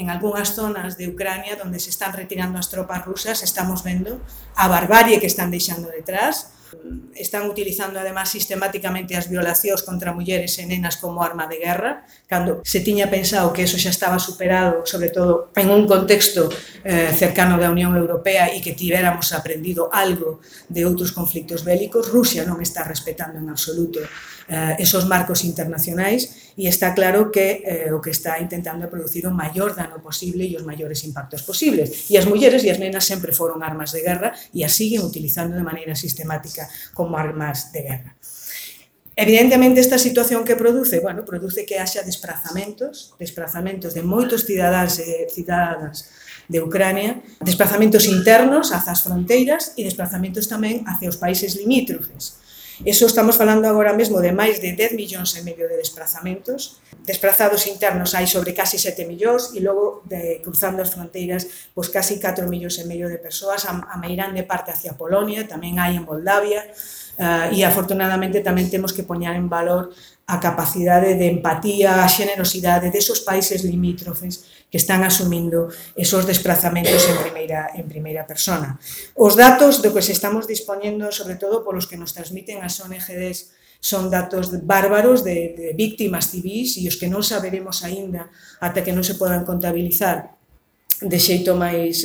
en algunhas zonas de Ucrania onde se están retirando as tropas rusas, estamos vendo a barbarie que están deixando detrás. Están utilizando, además, sistemáticamente as violacións contra mulleres e nenas como arma de guerra, cando se tiña pensado que eso xa estaba superado, sobre todo en un contexto cercano da Unión Europea e que tivéramos aprendido algo de outros conflictos bélicos. Rusia non está respetando en absoluto esos marcos internacionais e está claro que o que está intentando é producir o maior dano posible e os maiores impactos posibles. E as mulleres e as nenas sempre foron armas de guerra e as siguen utilizando de maneira sistemática como armas de guerra. Evidentemente, esta situación que produce, bueno, produce que haxa desplazamentos de moitos cidadáns e cidadanas de Ucrania, desplazamentos internos hacia as fronteiras e desplazamentos tamén hacia os países limítrofes. Eso estamos falando agora mesmo de máis de 10 millóns e medio de desplazamentos. Desplazados internos hai sobre casi 7 millóns e logo, cruzando as fronteiras, pois casi 4 millóns e medio de persoas, a meirande parte hacia Polonia, tamén hai en Moldavia, e afortunadamente tamén temos que poñer en valor a capacidade de empatía, a xenerosidade desos países limítrofes que están asumindo esos desplazamentos en primeira persona. Os datos do que se estamos dispoñendo, sobre todo polos que nos transmiten as ONGs, son datos bárbaros de víctimas civís e os que non saberemos aínda ata que non se podan contabilizar de xeito máis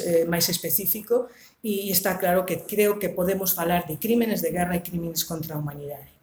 específico, e está claro que creo que podemos falar de crímenes de guerra e crímenes contra a humanidade.